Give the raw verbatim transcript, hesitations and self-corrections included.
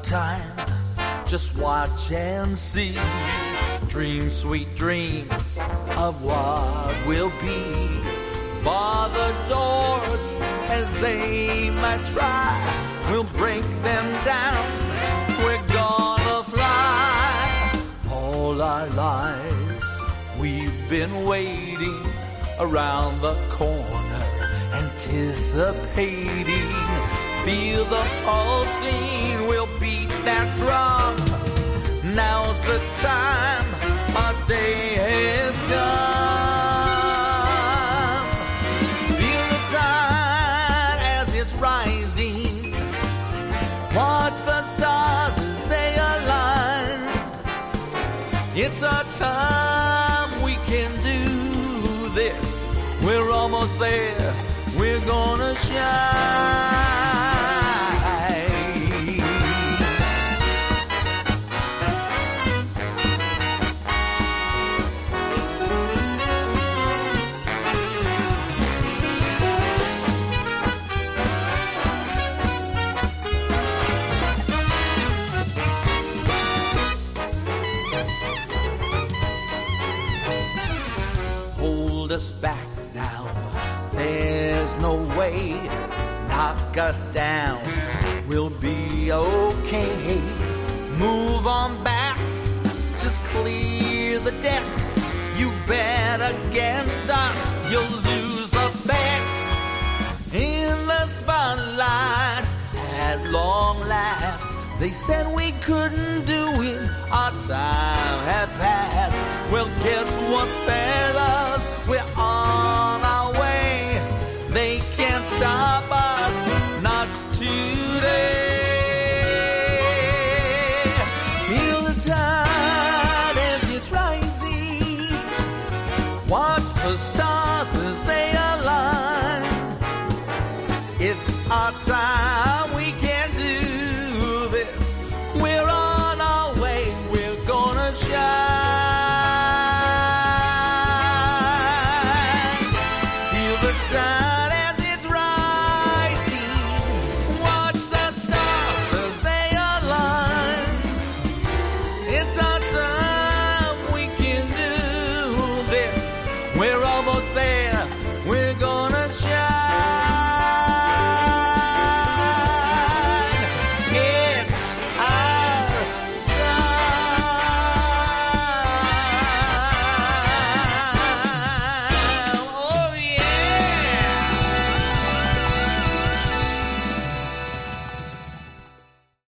time, just watch and see. Dream sweet dreams of what will be. Bar the doors as they might try, we'll break them down. We're gonna fly. All our lives we've been waiting around the corner, anticipating. Feel the pulsing, we'll beat that drum. Now's the time, our day has come. Feel the tide as it's rising. Watch the stars as they align. It's our time, we can do this. We're almost there, we're gonna shine. Hold us back now, there's no way. Knock us down, we'll be okay. Move on back, just clear the deck. You bet against us, you'll lose the bet. In the spotlight, at long last, they said we couldn't do it, our time had passed. Well, guess what, fellas, we're on our way. They can't stop us, not today. Feel the tide as it's rising. Watch the stars as they align. It's our time, we can do this. We're on our way, we're gonna shine.